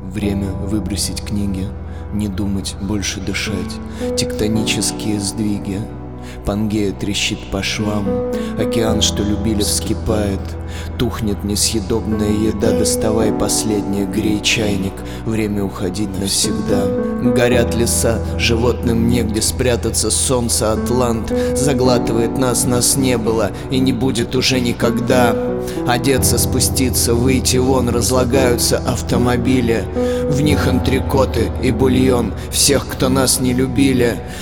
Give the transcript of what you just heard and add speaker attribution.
Speaker 1: Время выбросить книги, не думать, больше дышать. Тектонические сдвиги, Пангея трещит по швам. Океан, что любили, вскипает. Тухнет несъедобная еда, доставай последнее, грей чайник. Время уходить навсегда. Горят леса, животным негде спрятаться. Солнце Атлант заглатывает нас не было и не будет уже никогда. Одеться, спуститься, выйти вон, разлагаются автомобили. В них антрикоты и бульон всех, кто нас не любили.